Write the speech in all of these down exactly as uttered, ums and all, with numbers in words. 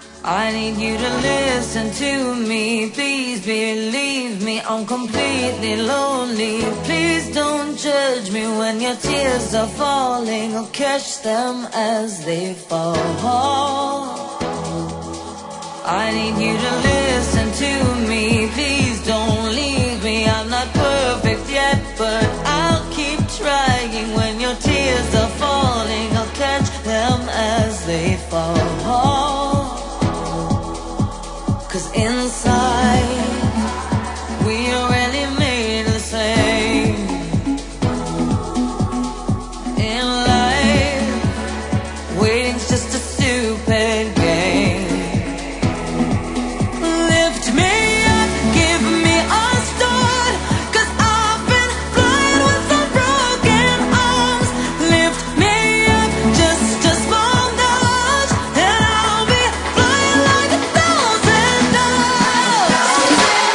I need you to listen to me. Please believe me, I'm completely lonely. Please don't judge me when your tears are falling. I'll catch them as they fall. I need you to listen to me. Please don't leave me. I'm not perfect yet, but I'll keep trying. When your tears are falling, I'll catch them as they fall. 'Cause inside, we are really made the same. In life, waiting's just a stupid game. Lift me up, give me a start, 'cause I've been flying with some broken arms. Lift me up, just a small nudge, and I'll be flying like a thousand doves.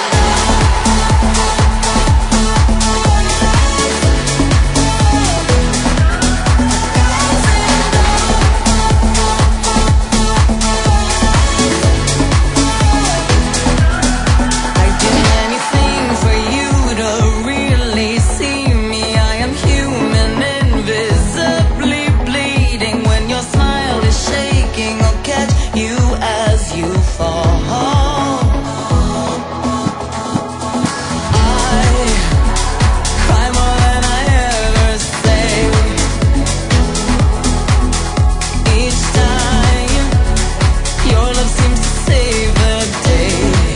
I'd do anything for you to really see me. I am human, invisibly bleeding. When your smile is shaking, I'll catch you as you fall. I cry more than I ever say. Each time your love seems to save the day.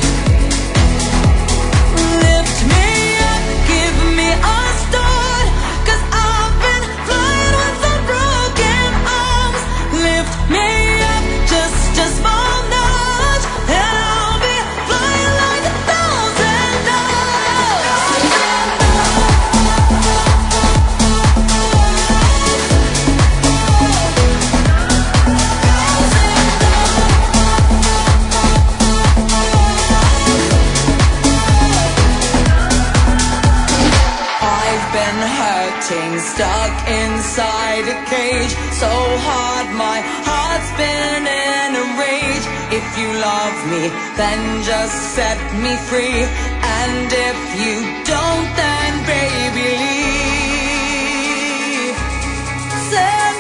Lift me up, give me a start, 'cause I've been flying with some broken arms. Lift me up, just a small nudge, and I'll be flying like a thousand doves. I've been hurting, stuck inside a cage. So hard, my heart's been in a rage. If you love me, then just set me free. And if you don't, then baby leave. Set